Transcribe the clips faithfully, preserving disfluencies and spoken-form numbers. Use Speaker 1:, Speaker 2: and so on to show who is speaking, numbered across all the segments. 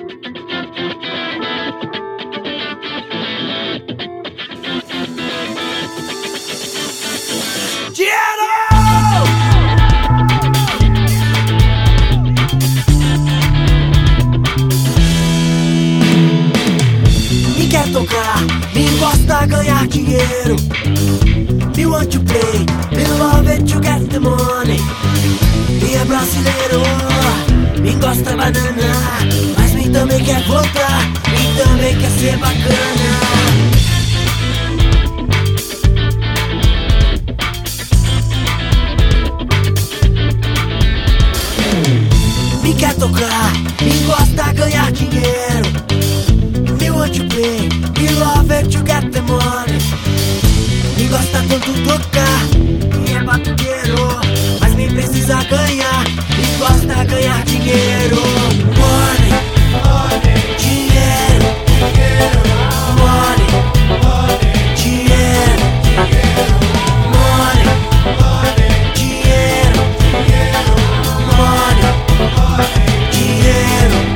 Speaker 1: Quer tocar, me gosta ganhar dinheiro. Me want to play, me love it to get the money. Me é brasileiro, me gosta banana, mas me também quer voltar, me também quer ser bacana. Me quer tocar, me gosta ganhar dinheiro. Me want to play, me love it to get the money. Me gosta tanto tocar, me é batuqueiro, mas me precisa ganhar, me gosta ganhar dinheiro. Money, money, dinheiro, dinheiro, money, money, dinheiro, dinheiro, money, money, dinheiro, dinheiro, money, money, dinheiro.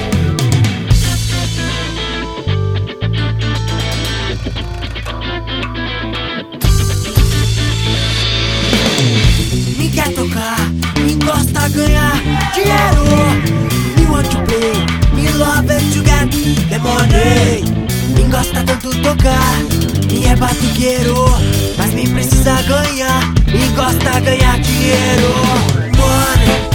Speaker 1: Me quer tocar, me gosta ganhar dinheiro. Me want to play, me love it to get the money. Me gosta tanto tocar, me é batuqueiro, mas me precisa ganhar, me gosta ganhar dinheiro. Money.